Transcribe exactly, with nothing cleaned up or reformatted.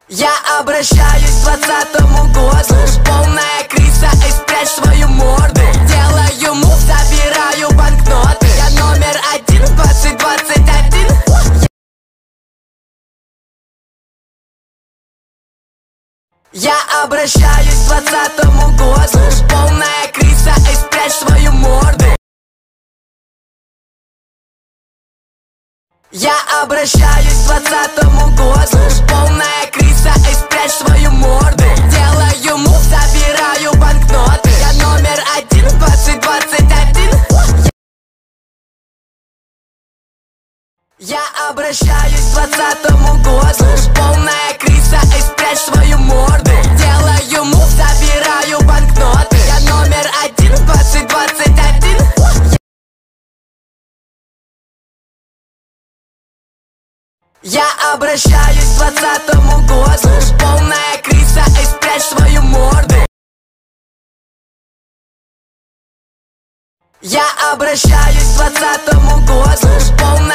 Я обращаюсь к двадцатому году. Полная криса, и спрячь свою морду. Делаю мув, забираю банкноты. Я номер один, двадцать двадцать один. Я обращаюсь к двадцатому году. Полная криса, и спрячь свою морду. Я обращаюсь к двадцатому году. Полная криса, и спрячь свою морду. Делаю мув, забираю банкноты. Я номер один, двадцать двадцать один. Я обращаюсь к двадцатому году. Полная криса, и спрячь свою морду. Делаю мув, забираю банкноты. Я номер один, двадцать двадцать один. Я обращаюсь к двадцатому году. Полная криса, и спрячь свою морду. Я обращаюсь к двадцатому году. Полная